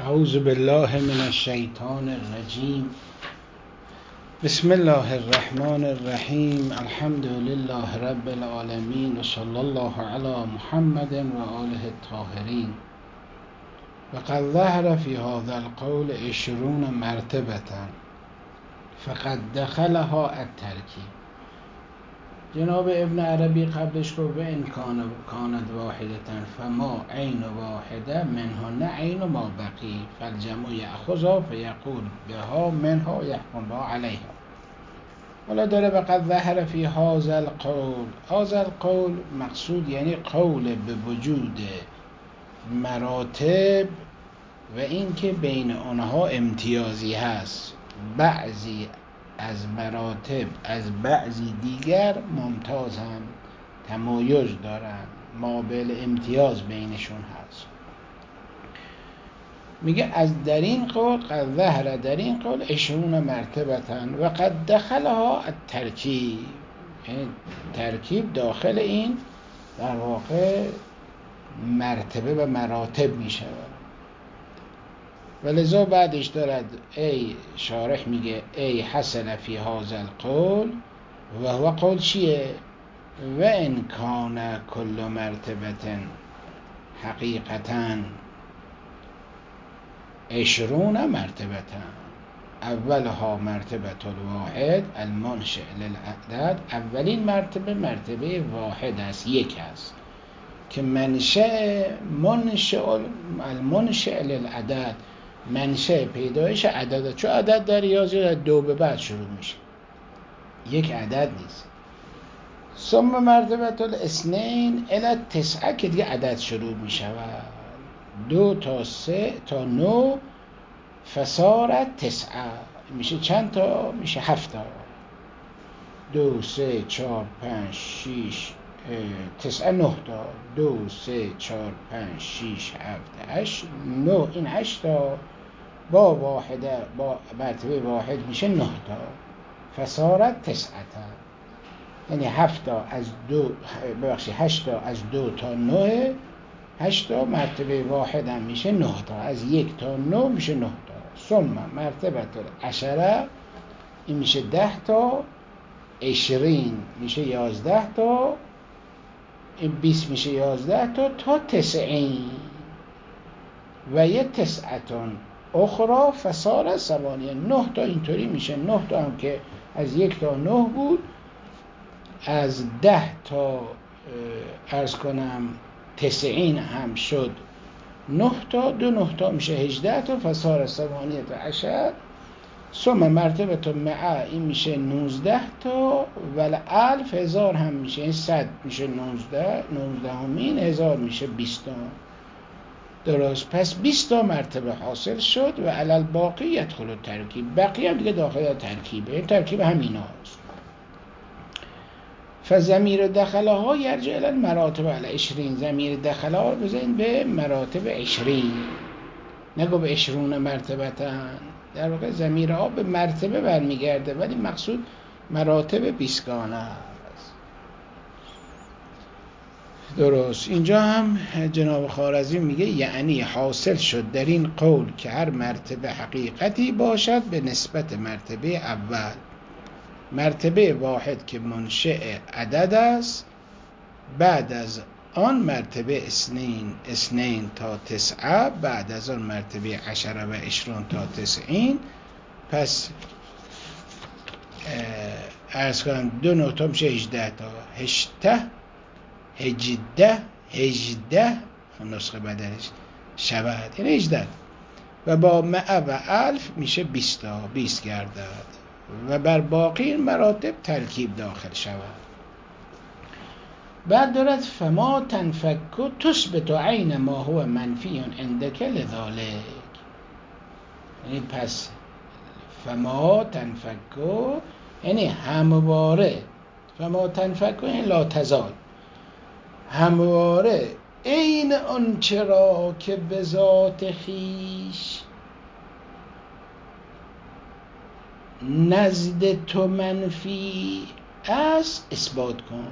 اعوذ بالله من الشیطان الرجیم. بسم الله الرحمن الرحیم. الحمد لله رب العالمین و صلی الله علی محمد و آله الطاهرین. و قد ظهر فی هذا القول 20 مرتبة فقد دخلها الترکیب. جناب ابن عربی قبلش گفت ان کانت واحدة فما عین واحده منها عین ما بقی فالجمع یأخذها فیقول بها منها یحکم بها علیها. حالا داره وقد ظهر فی هذا القول. هذا القول مقصود یعنی قول به وجود مراتب و اینکه بین آنها امتیازی هست. بعضی از مراتب از بعضی دیگر ممتازن، تمایز دارن، مابل امتیاز بینشون هست. میگه از در این قول قد ظهر، در این قول 20 مرتبة و قد دخلها الترکیب، یعنی ترکیب داخل این در واقع مرتبه و مراتب میشه. و لذا بعدش دارد ای شارح میگه ای حسن فی هذا القول و هو قول چیه؟ و ان کان کل مرتبة حقیقتا 20 مرتبة. اولها مرتبة الواحد المنشئ للعدد. اولین مرتبه مرتبه واحد است، یک است که المنشئ للعدد، منشأ پیدایش عدد. چون عدد در ریاضی 2 به بعد شروع میشه، یک عدد نیست. ثم مرتبه الاثنین الی 9 که دیگه عدد شروع میشود، 2 تا 3 تا 9 فصارت 9 میشه چند تا؟ میشه 7 تا. 2 3 4 5 6 9 تا. 2 3 4 5 6 7 8 9. این 8 تا با واحده، با مرتبه واحد میشه 9 تا فصارت 9. یعنی 7 تا از 2 ببخشید 8 تا از 2 تا 9. 8 تا مرتبه واحد هم میشه 9 تا، از 1 تا 9 میشه 9 تا. ثم مرتبه عشره، این میشه 10 تا. 20 میشه 11 تا. این 20 میشه 11 تا 90. و یه 9 اخرى فصار 8. 9 تا اینطوری میشه. 9 تا هم که از 1 تا 9 بود، از 10 تا عرض کنم 90 هم شد 9 تا. 2 9 تا میشه 18 تا فصار 18. ثم مرتبه مع، این میشه 19 تا. ول الف، 1000 هم میشه، این 100 میشه 19 همین، 1000 میشه 20 تا. درست. پس 20 تا مرتبه حاصل شد و علی الباقی یدخل الترکیب. بقیه هم دیگه داخل ترکیبه، این ترکیب همین هاست. فضمیر دخلها یرجع الی المراتب علی 20. ضمیر دخلها رو بزنید به مراتب 20. نگو به 20 مرتبه. در واقع ضمیرها به مرتبه برمیگرده، ولی مقصود مراتب 20 است. درست. اینجا هم جناب خوارزمی میگه یعنی حاصل شد در این قول که هر مرتبه حقیقتی باشد به نسبت مرتبه اول. مرتبه واحد که منشأ عدد است، بعد از آن مرتبه اثنین تا 9، بعد از آن مرتبه 10 و 20 تا 90. پس عرض کنم 2 9 تا میشه 18 تا. 18 نسخه بدلش شود، یعنی 18. و با مع و الف میشه 20 تا، 20 گردد و بر باقی مراتب ترکیب داخل شود. بعد دارد فما تنفک تثبت عین ما هو منفی عندک لذالک. یعنی پس فما تنفک یعنی همواره، فما تنفک یعنی لا تزال، همواره عین آن چرا که به ذات خویش نزد تو منفی است اثبات کن.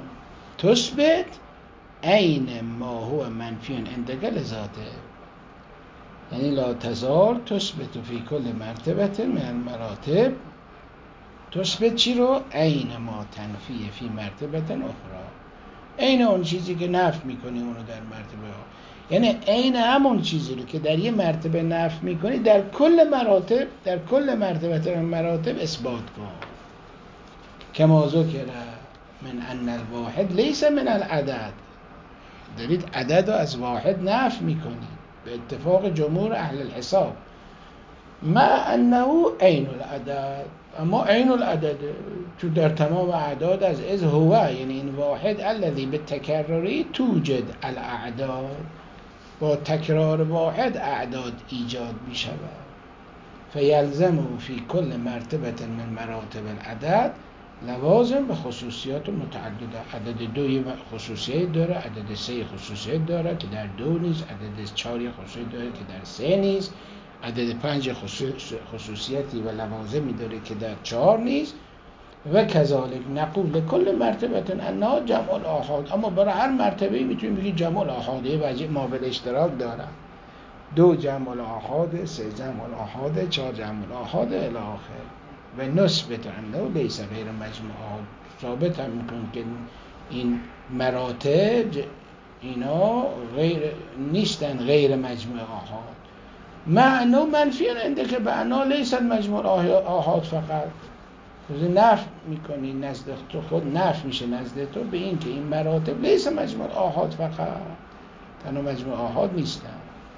تثبت عین ما هو منفی عندک لذاته. یعنی لا تزال تثبت فی کل مرتبه من المراتب، تثبت چی رو؟ عین ما تنفی فی مرتبه اخرى، عین اون چیزی که نفی میکنی اونو در مرتبه ها، یعنی عین همون چیزی رو که در یه مرتبه نفی میکنی در کل مراتب، در کل مرتبه من مراتب اثبات کن. کما ذکر من ان الواحد لیس من العدد، دارید عدد رو از واحد نفی میکنید به اتفاق جمهور اهل الحساب، مع انه عین العدد، اما عین العدد تو در تمام اعداد از هو، یعنی این واحد الذی بالتکرری توجد الاعداد، با تکرار واحد اعداد ایجاد می شود. فیلزم فی کل مرتبه من مراتب العدد لوازم به خصوصیات متعدده. عدد 2 خصوصیت داره، عدد 3 خصوصیت داره که در 2 نیست، عدد 4 خصوصیت داره که در 3 نیست، عدد 5 خصوصیتی و لوازمی داره که در 4 نیست. و کذالک نقول کل مرتبه انها جمع الاحاد، اما برای هر مرتبه میتونیم بگیم جمع الاحاد، یه وجه ما بالاشتراک داره، 2 جمع الاحاد، 3 جمع الاحاد، 4 جمع الاحاد الی آخر. و نثبت انه لیس غیر مجموع احاد، ثابت هم میکنیم که این مراتب اینا غیر نیستن غیر مجموع احاد، معنی منفی انده که به انا لیس مجموع احاد فقط، نفی میکنی نزد تو، خود نفی میشه نزد تو به این که این مراتب لیس مجموع احاد فقط، تنها مجموع احاد نیستن.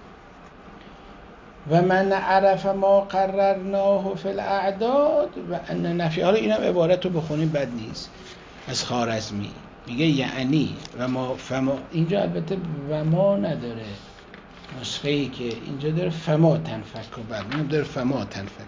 و من عرف ما قررناه فی الاعداد و ان نفی، حالا اینم عبارت رو بخونیم بد نیست، از خوارزمی میگه یعنی و ما فما، اینجا البته و ما نداره، نسخه ای که اینجا داره فما تنفک و بعد اون داره فما تنفک،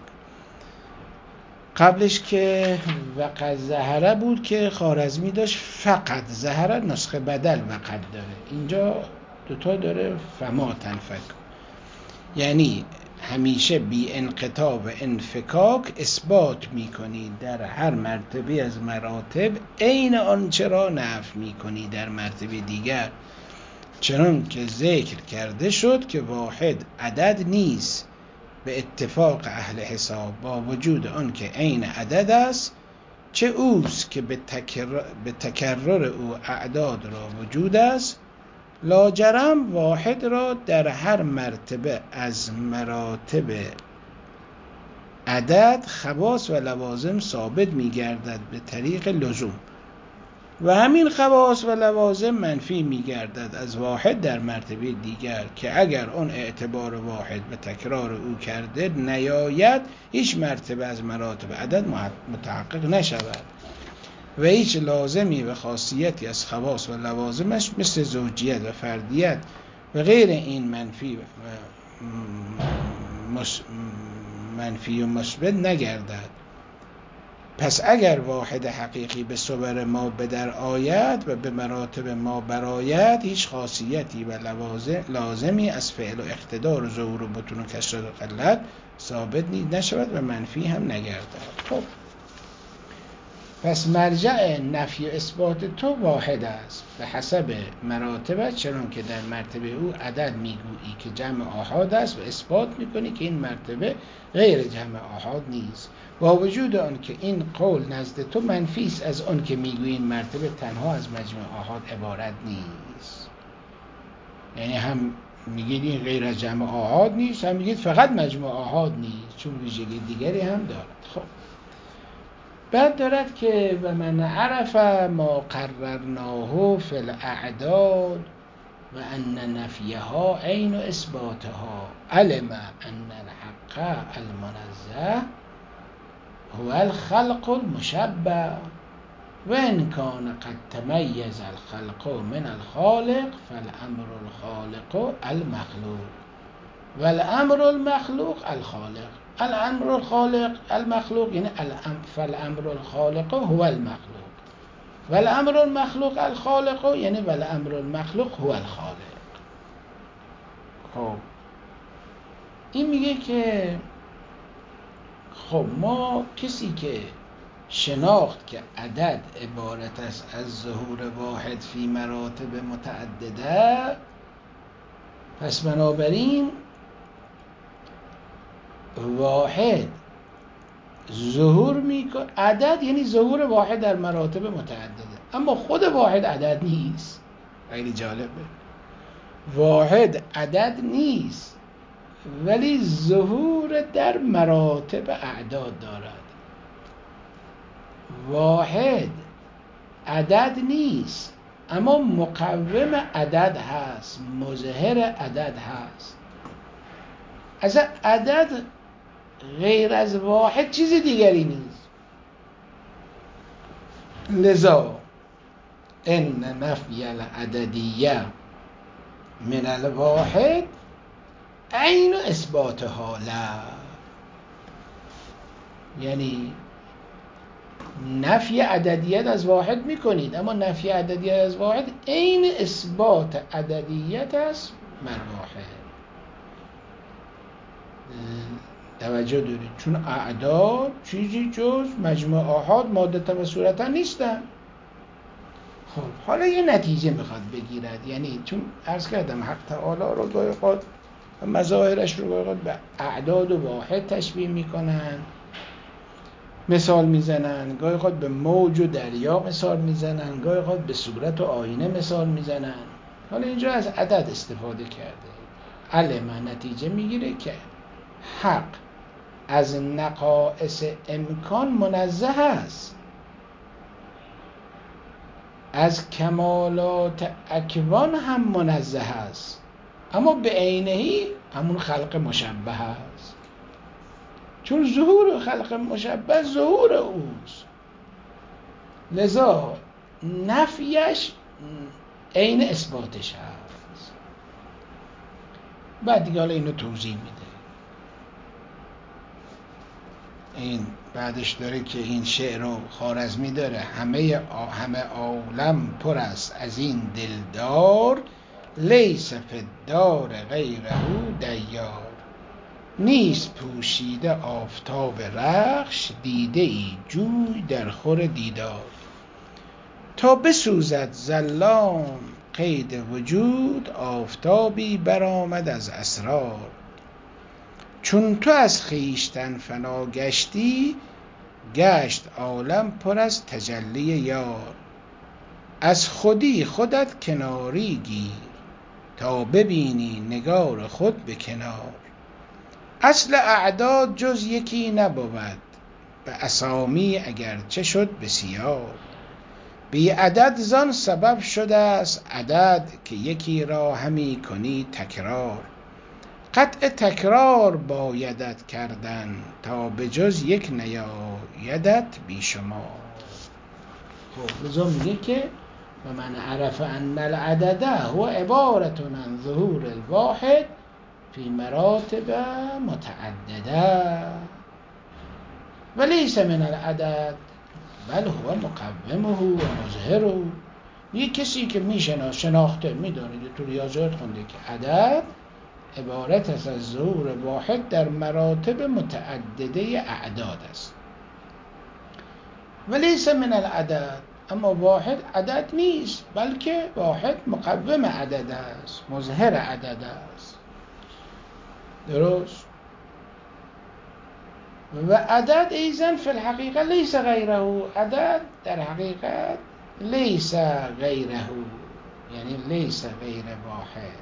قبلش که وقد زهره بود که خوارزمی داشت فقط زهره، نسخه بدل وقد داره، اینجا دوتا داره فما تنفک، یعنی همیشه بی انقطاع و انفکاک اثبات میکنی در هر مرتبه از مراتب عین آنچه را نفی میکنی در مرتبه دیگر، چنان که ذکر کرده شد که واحد عدد نیست به اتفاق اهل حساب، با وجود آن که عین عدد است، چه اوست که به تکرر او اعداد را وجود است، لاجرم واحد را در هر مرتبه از مراتب عدد خواص و لوازم ثابت می گردد به طریق لزوم، و همین خواص و لوازم منفی می گردد از واحد در مرتبه دیگر، که اگر اون اعتبار واحد به تکرار او کرده نیاید، هیچ مرتبه از مراتب عدد متحقق نشود و هیچ لازمی و خاصیتی از خواص و لوازمش مثل زوجیت و فردیت و غیر این منفی و مثبت نگردد. پس اگر واحد حقیقی به صور ما بدر آید و به مراتب ما برآید، هیچ خاصیتی و لازمی از فعل و اقتدار و ظهور و بطون و کثرت و قلت ثابت نشود و منفی هم نگردد. خب پس مرجع نفی و اثبات تو واحد است به حسب مراتب، چون که در مرتبه او عدد میگویی که جمع آحاد است و اثبات میکنی که این مرتبه غیر جمع آحاد نیست، با وجود آن که این قول نزد تو منفی است از آن که میگویی این مرتبه تنها از مجموع آحاد عبارت نیست، یعنی هم میگید این غیر از جمع آحاد نیست، هم میگید فقط مجموع آحاد نیست، چون ویژگی دیگری هم دارد. خب بعد دارد که و من عرف ما قررناه فی الاعداد و ان نفیها عین اثباتها، علم ان الحق المنزه هو الخلق المشبه و ان کان قد تمیز الخلق من الخالق فالامر الخالق المخلوق والامر المخلوق الخالق. الامر الخالق المخلوق یعنی فالامر الخالق هو المخلوق، والامر المخلوق الخالق یعنی والامر المخلوق هو الخالق. خب این میگه که خب ما کسی که شناخت که عدد عبارت است از ظهور واحد فی مراتب متعدده، پس بنابراین واحد ظهور میکنه. عدد یعنی ظهور واحد در مراتب متعدده، اما خود واحد عدد نیست. خیلی جالبه، واحد عدد نیست ولی ظهور در مراتب اعداد دارد. واحد عدد نیست اما مقوم عدد هست، مظهر عدد هست. اصلا عدد غیر از واحد چیز دیگری نیست. لذا ان نفی العددیه من الواحد عین اثبات حاله، یعنی نفی عددیت از واحد میکنید اما نفی عددیت از واحد عین اثبات عددیت است من واحد. توجه دارید، چون اعداد چیزی جز مجموع آحاد مادتا و صورتا نیستن. خب حالا یه نتیجه میخواد بگیرد، یعنی چون عرض کردم حق تعالی رو گاهی اوقات مظاهرش رو گاهی اوقات به اعداد و واحد تشبیه میکنن، مثال میزنن، گاهی اوقات به موج و دریا مثال میزنن، گاهی اوقات به صورت و آینه مثال میزنن. حالا اینجا از عدد استفاده کرده. علم نتیجه میگیره که حق از نقائص امکان منزه است، از کمالات اکوان هم منزه است، اما به عینه‌ای همون خلق مشبه است، چون ظهور خلق مشبه ظهور اوست. لذا نفیش عین اثباتش هست. بعد دیگه حالا اینو توضیح میده. این بعدش داره که این شعر رو خوارزمی داره: همه عالم پر است از این دلدار، لیس فی الدار غیره دیار. نیست پوشیده آفتاب رخش، دیده ای جوی در خور دیدار. تا بسوزد ظلام قید وجود، آفتابی برآمد از اسرار. چون تو از خویشتن فنا گشتی، گشت عالم پر از تجلی یار. از خودی خودت کناری گیر، تا ببینی نگار خود به کنار. اصل اعداد جز یکی نبود، به اسامی اگر چه شد بسیار. بی عدد زان سبب شده است عدد، که یکی را همی کنی تکرار. قطع تکرار بایدت کردن، تا به جز یک نیایدت بی شما. خب لذا میگه که و من عرف ان العدد هو عبارت عن ظهور الواحد فی مراتب متعدده ولیس من العدد بل هو مقومه و مظهره. یه کسی که شناخته میدانید تو ریاضیات خونده که عدد عبارت است از ظهور واحد در مراتب متعدده اعداد است. ولیس من العدد، اما واحد عدد نیست، بلکه واحد مقوم عدد است، مظهر عدد است. درست؟ و عدد ایضا فی الحقیقه لیس غیره، عدد در حقیقت لیس غیره، یعنی لیس غیر واحد.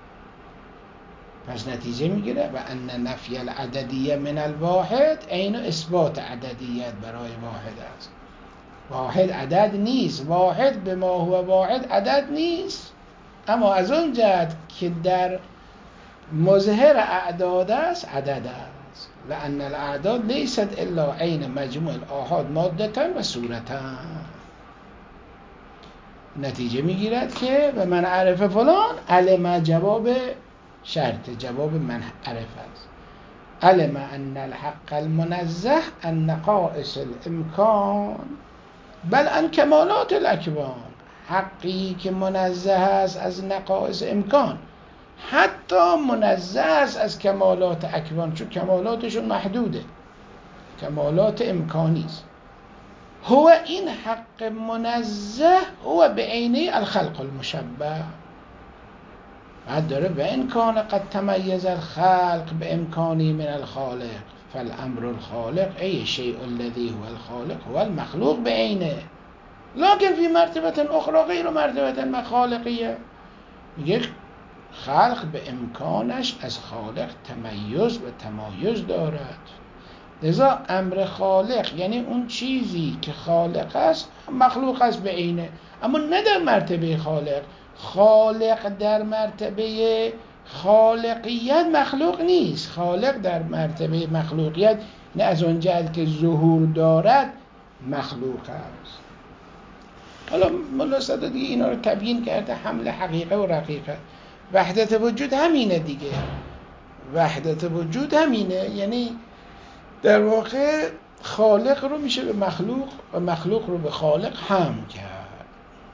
پس نتیجه میگیره و ان نفی العددیه من الواحد عین اثبات عددیت برای واحد است. واحد عدد نیست، واحد به ما هو واحد عدد نیست، اما از اون جهت که در مظهر اعداد است عدد است. لأن الاعداد لیست الا عین مجموع الآحاد مادتا و صورتا. نتیجه میگیرد که و من عرف فلان علم، جواب شرط، جواب من عرف است. علم ان الحق المنزه ان نقائص الامکان بل ان کمالات الاکوان. حقی که منزه است از نقائص امکان، حتی منزه است از کمالات اکوان، چون کمالاتشون محدوده، کمالات امکانی است. هو این حق منزه هو به عینه الخلق المشبه. بعد داره و این کان قد تمیز الخلق به امکانی من الخالق فالامر الخالق ای شیء الذی هو الخالق هو المخلوق بعینه لکن فی مرتبه اخرى غیر مرتبه خالقیه. میگه خلق به امکانش از خالق تمیز و تمایز دارد، لذا امر خالق یعنی اون چیزی که خالق است مخلوق است به عینه، اما نه در مرتبه خالق. خالق در مرتبه خالقیت مخلوق نیست، خالق در مرتبه مخلوقیت نه از اون جهت که ظهور دارد مخلوق است. حالا مولا صدادی اینا رو تبیین کرده، حمل حقیقه و رقیقه. وحدت وجود همینه دیگه، وحدت وجود همینه، یعنی در واقع خالق رو میشه به مخلوق و مخلوق رو به خالق هم کرد.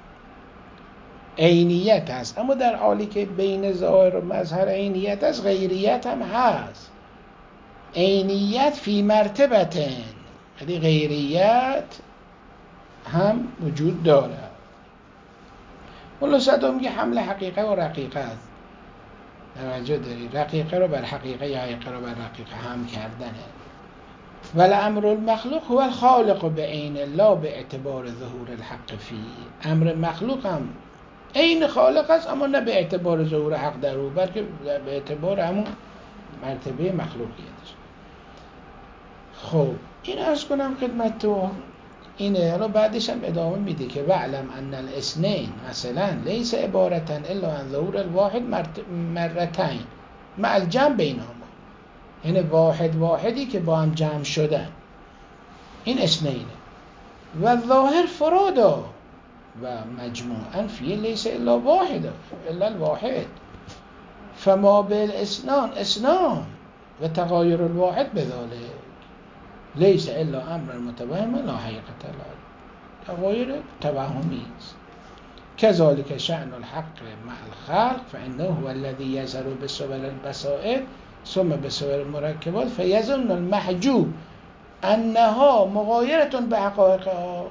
عینیت هست، اما در حالی که بین ظاهر و مظهر عینیت هست، غیریت هم هست. عینیت فی مرتبتن، یعنی غیریت هم وجود داره. مولا صدام میگه حمل حقیقه و رقیقه است. توجه داری؟ رقیقه رو بر حقیقه یا حقیقه رو بر رقیقه هم کردنه. ولی امر المخلوق هو الخالق بعین لا به اعتبار ظهور الحق فی. امر مخلوق هم عین خالق است، اما نه به اعتبار ظهور حق در او، بلکه به اعتبار همون مرتبه مخلوقیتش. خب این عرض کنم خدمت تو اینه. حالا بعدش هم ادامه میده که وعلم ان الاثنین مثلا لیس عبارتا الا عن ظهور الواحد مرتين مع الجمع بینهما، یعنی واحدی که با هم جمع شدن، این اثنینه. و ظاهر فرادا و مجموعا فیه لیس الا واحد الا الواحد فما بالاثنان اثنان و تغایر الواحد بذلك لیس الا امر متوهم لا حقیقت له، تغایر توهمی است. كذلك شأن الحق مع الخلق فإنه هو الذي يظهر بصور البصائر ثم بصور المركبات فيظن المحجوب انها مغایرة به حقایقها.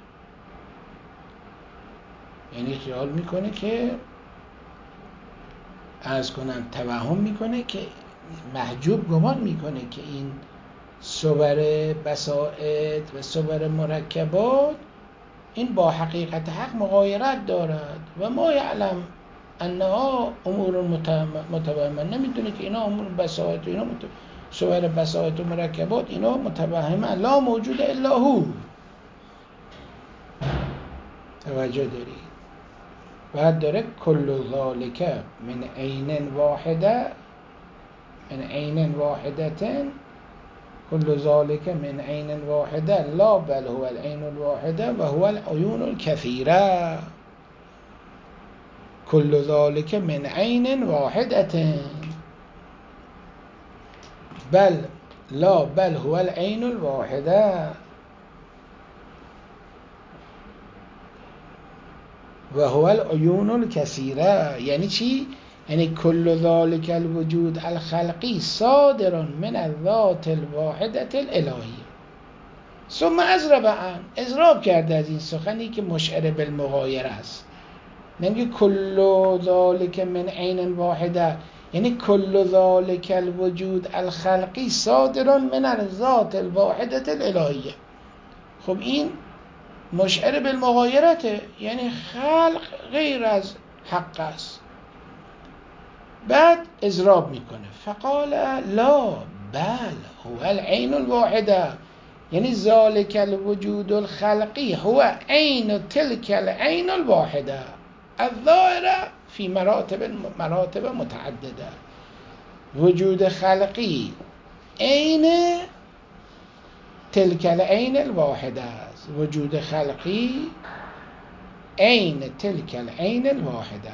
یعنی خیال میکنه که عرض کنم توهم میکنه که محجوب گمان میکنه که این صور بسائط و صور مرکبات این با حقیقت حق مغایرت دارد و ما یعلم انها امور متوهمه، نمیدونه که اینا امور بسائط و اینا صور بسائط و مرکبات اینا متوهمه لا موجود الا هو. توجه داری؟ بعد داره کل ذالک من عین واحده من عین واحدتن كل ذلك من عين واحدة لا بل هو العين الواحدة وهو العيون الكثيرة. كل ذلك من عين واحدة بل هو العين الواحدة وهو العيون الكثيرة. یعنی چی؟ یعنی کل ذلك الوجود الخلقی صادر من الذات الواحدة الالهیه. ثم اضراب کرده از این سخنی که مشعر بالمغایره است. نمیگه کل ذلك من عین واحده، یعنی کل ذلك الوجود الخلقی صادر من الذات الواحدة الالهیه. خب این مشعر بالمغایرته، یعنی خلق غیر از حق است. بعد اضراب میکنه فقال لا بل هو العین الواحده، یعنی ذالک الوجود الخلقی هو عین تلک العین الواحده الظاهره فی مراتب متعدده. وجود خلقی عین تلک العین الواحده است، وجود خلقی عین تلک العین الواحده،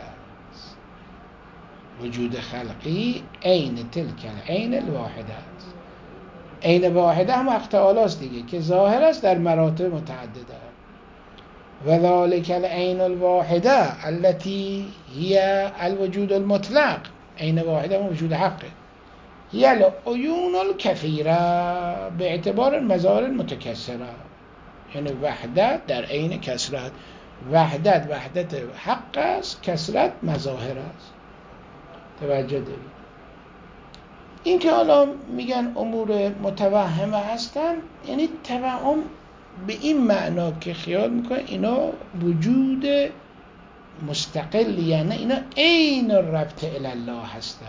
وجود خلقی عین تلک العین الواحده است. عین واحده هم حق تعالی است دیگه که ظاهر است در مراتب متعدده. و ذالک العین الواحده التي هي الوجود المطلق، عین واحده هم وجود حقه، هي العیون الکثیره به اعتبار المظاهر المتکثره، یعنی وحدت در عین کثرت. وحدت حق است، کثرت مظاهر است. توجه دارید؟ این که حالا میگن امور متوهمه هستن، یعنی توهم به این معنا که خیال میکنه اینا وجود مستقل، یعنی اینا عین الربط الی الله هستن.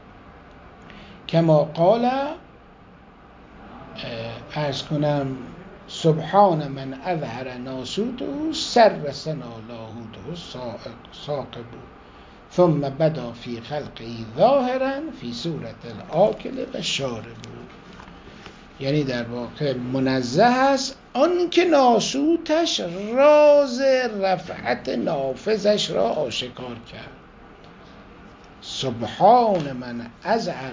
کما قال، عرض کنم، سبحان من اظهر ناسوته سر سنا لاهوته ساقب ثم بدا فی خلقی ظاهرا فی صورت الاکل و شارب. یعنی در واقع منزه است آن که ناسوتش راز رفعت نافذش را آشکار کرد. سبحان من اظهر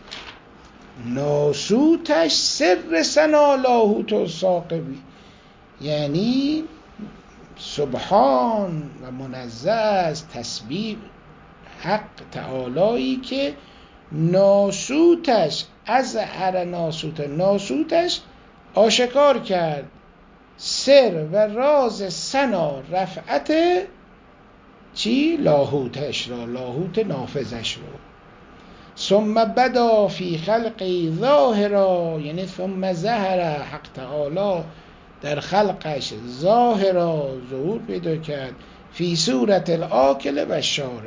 ناسوتش سر سنا لاهوت ساقبی، یعنی سبحان و منزه است، تسبیح حق تعالی که ناسوتش اظهر ناسوتش آشکار کرد، سر و راز سنا رفعت چی؟ لاهوتش را، لاهوت نافذش را. ثم بدا فی خلقی ظاهرا، یعنی ثم ظهر حق تعالی در خلقش ظاهرا، ظهور پیدا کرد، فی صورت الاکل و شارب.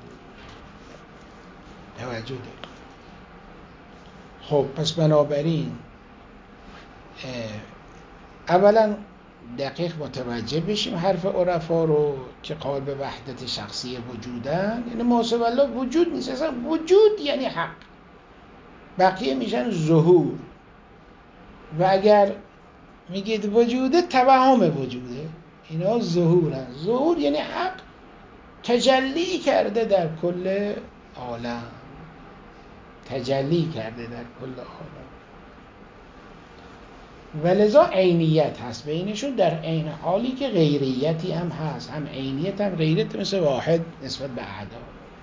توجه دارید؟ خب پس بنابراین اولا دقیق متوجه بشیم حرف عرفا رو که قائل به وحدت شخصی وجودن، یعنی محاسب الله وجود نیست، اصلا وجود یعنی حق، بقیه میشن ظهور. و اگر میگید وجوده، توهم وجوده، اینا ظهورن. ظهور یعنی حق تجلی کرده در کل عالم، تجلی کرده در کل عالم، و لذا عینیت هست بینشون، در عین حالی که غیریتی هم هست، هم عینیت هم غیریت، مثل واحد نسبت به اعداد.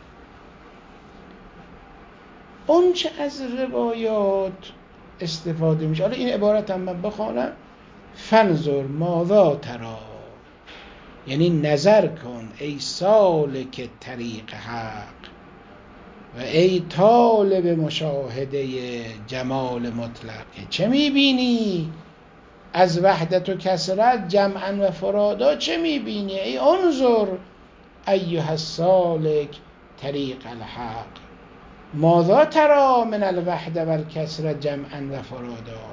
اون چه از روایات استفاده میشه، حالا این عبارت هم من بخوانم: فنظر ماذا ترا، یعنی نظر کن ای سالک طریق حق و ای طالب مشاهده جمال مطلق، چه میبینی از وحدت و کثرت جمعا و فرادا؟ چه میبینی ای انظر ایها السالک طریق الحق، ماذا ترى من الوحده و الکثرت جمعا و فرادا؟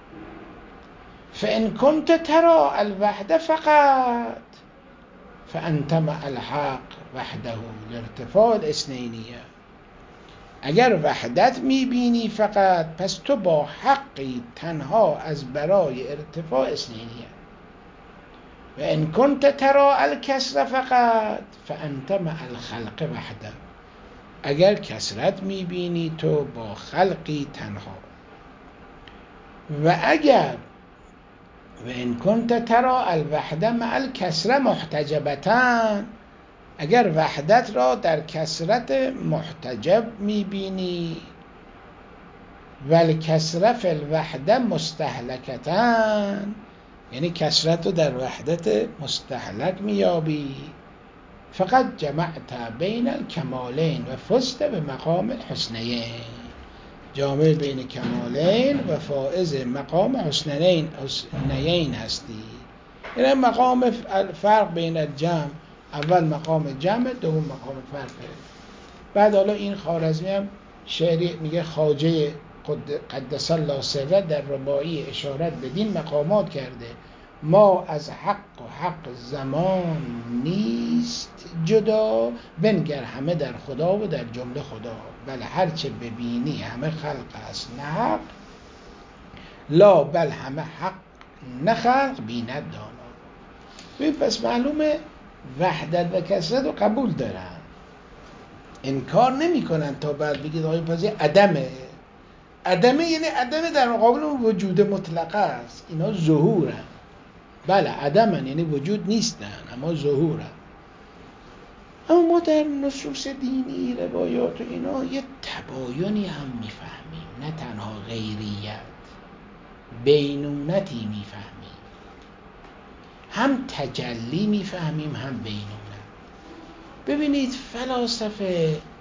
فان كنت ترى الوحده فقط فانت مع الحق وحده لارتفاع الاثنینیه. اگر وحدت میبینی فقط، پس تو با حقی تنها از برای ارتفاع اثنینیه. و ان کنت ترى الکثرت فقط فانت مع الخلق وحده، اگر کثرت میبینی تو با خلقی تنها. و اگر و ان کنت ترى الوحده مع الکثرت محتجبتن، اگر وحدت را در کثرت محتجب میبینی، و الکثرت فی الوحده مستهلکتن، یعنی کثرت رو در وحدت مستهلک میابی، فقط جمعت بین الکمالین و فزت به مقام الحسنیین، جامع بین کمالین و فائز مقام حسنیین هستی. یعنی مقام فرق بین الجمع، اول مقام جمع، دوم مقام فرقه. بعد حالا این خوارزمی هم شعری میگه خواجه قدس الله سره در رباعی اشارت به دین مقامات کرده: ما از حق و حق زمان نیست جدا، بنگر همه در خدا و در جمله خدا، بل هرچه ببینی همه خلق است نه حق، لا بل همه حق نه خلق بیند دانا. ببین پس معلومه وحدت و کثرت رو قبول دارن، انکار نمی کنن تا بعد بگید آقای پس عدمه. عدمه یعنی عدمه در مقابل اون وجود مطلقه است، اینا ظهورن. بله عدمن یعنی وجود نیستن اما ظهورن. اما ما در نصوص دینی، روایات و اینا یه تباینی هم میفهمیم، نه تنها غیریت، بینونتی میفهمیم، هم تجلی میفهمیم هم بینونت. ببینید فلاسفه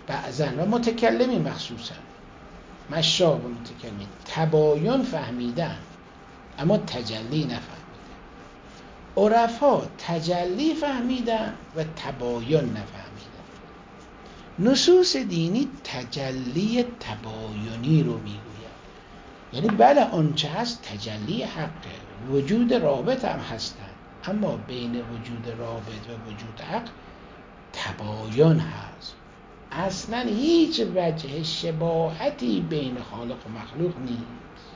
بعضن و متکلمی مخصوصا، مشاب و متکلمی تباین فهمیدن اما تجلی نفهمیدن. عرفا تجلی فهمیدن و تباین نفهمیدن. نصوص دینی تجلی تباینی رو میگوید، یعنی بله آنچه هست تجلی حقه، وجود رابط هم هستن، اما بین وجود رابط و وجود حق تباین هست. اصلا هیچ وجه شباهتی بین خالق و مخلوق نیست.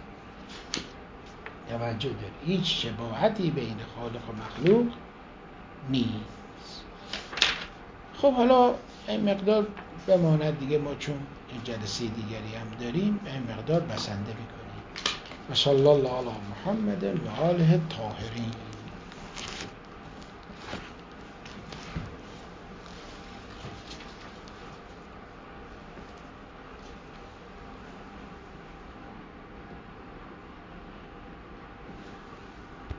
توجه داری، هیچ شباهتی بین خالق و مخلوق نیست. خب حالا این مقدار بماند دیگه، ما چون جلسه دیگری هم داریم این مقدار بسنده میکنیم. و صلی الله علی محمد و آله الطاهرین.